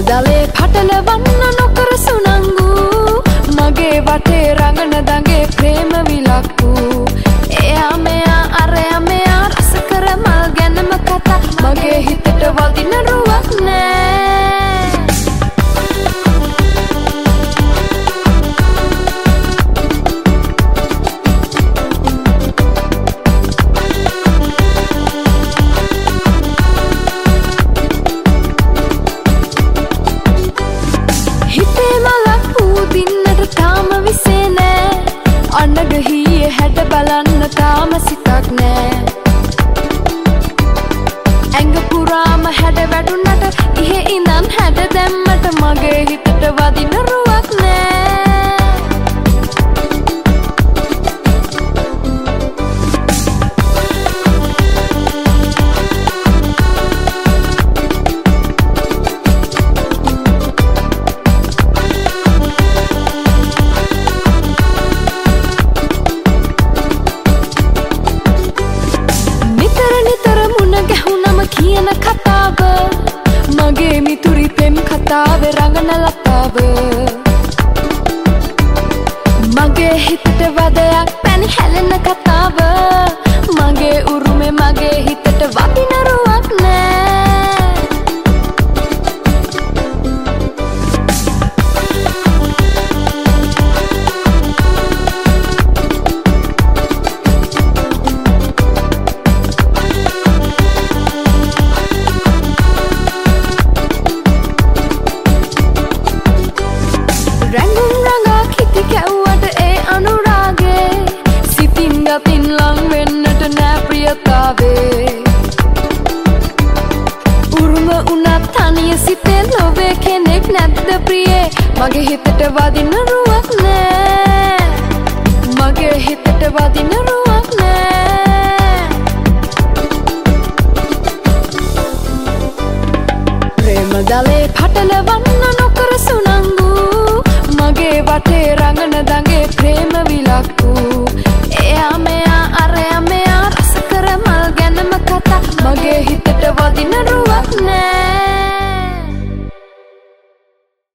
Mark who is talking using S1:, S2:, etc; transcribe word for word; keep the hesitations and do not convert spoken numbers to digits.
S1: දලේ පටලවන්න නොකර සුනංගු මගේ වටේ රඟන දඟේ ප්‍රේම විලක්කු එයා මෙයා අරයා මෙයා රස කර මල් ගැනම කතා මගේ හිතට වදින රුවක් නෑ අනගහියේ හැඩ බලන්න තාම සිතක් නෑ ඇඟ පුරාම හැඩ වැටුනට ඉහෙ ඉඳන් හැඩ දැම්මට මගේ හිතට වදින රුවක් නෑ කියන කතාව මගේ මිතුරි පෙම් කතාව රඟන ලතාව මගේ හිතට වදයක් පැණි හැලෙන කතාව මගේ උරුමේ මගේ හිතට වදින රුවක් නෑ රැඟුම් රඟා කිති කැව්වට ඒ අනුරාගේ සිතින් ගතින් ලං වෙන්නට නෑ ප්‍රියතාවේ උරුම උනත් තනිය සිතේ ලොවේ කෙනෙක් නැද්ද ප්‍රියේ මගේ හිතට වදින රුවක් නෑ මගේ හිතට වදින රුවක් නෑ ප්‍රේම දලේ පටලවන්න නොකර සුනංගු මගේ වටේ රඟන දඟේ ප්‍රේම විලක්කු එයා මෙයා අරයා මෙයා රස කර මල් ගැනම කතා මගේ හිතට වදින රුවක් නෑ